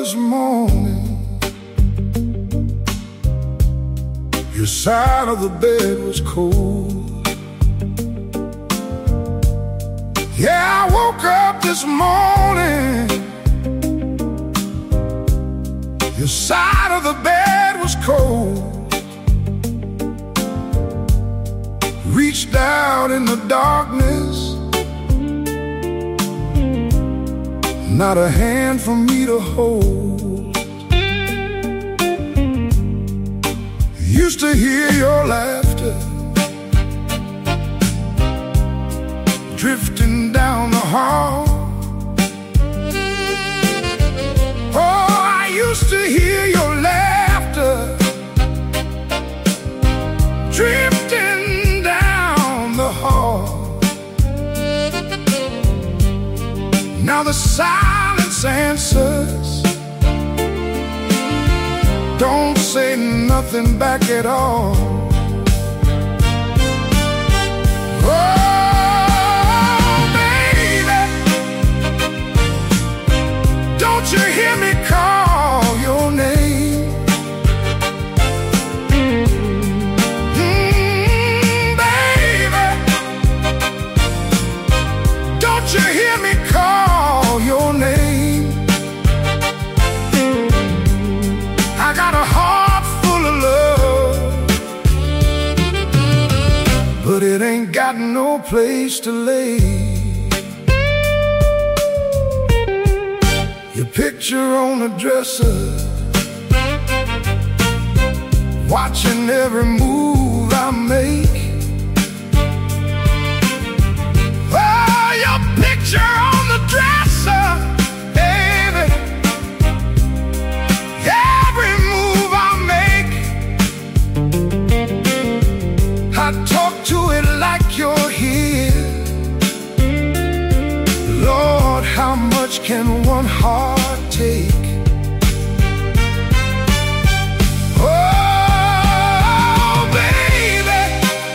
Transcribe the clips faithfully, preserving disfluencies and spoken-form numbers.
this morning, your side of the bed was cold. Yeah, I woke up this morning, your side of the bed was cold. Reached out in the darkness, not a hand for me to hold. Used to hear your laughter drifting down the hall. Oh, I used to hear your laughter drifting down the hall. Now the silence answers, don't say nothing back at all. Oh, baby, don't you hear me call your name? Mm, baby, don't you hear me call your name? I got a heart full of love, but it ain't got no place to lay. Your picture on the dresser, watching every move I make. Oh, your picture on the dresser, baby, every move I make. I talk to it like you're here. Lord, how much can one heart take? Oh, baby,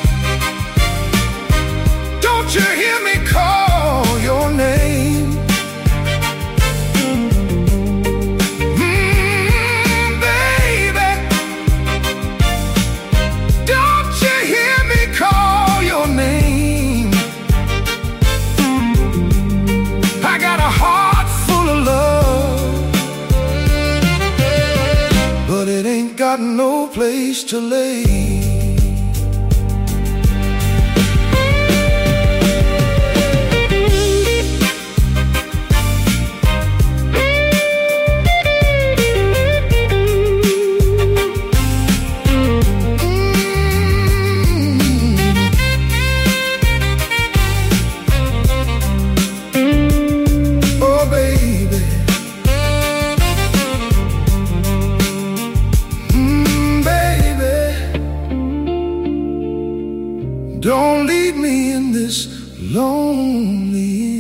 don't you hear me call your name? Mm, baby, don't you hear me call your name? I got a heart full of love, but it ain't got no place to lay. Don't leave me in this lonely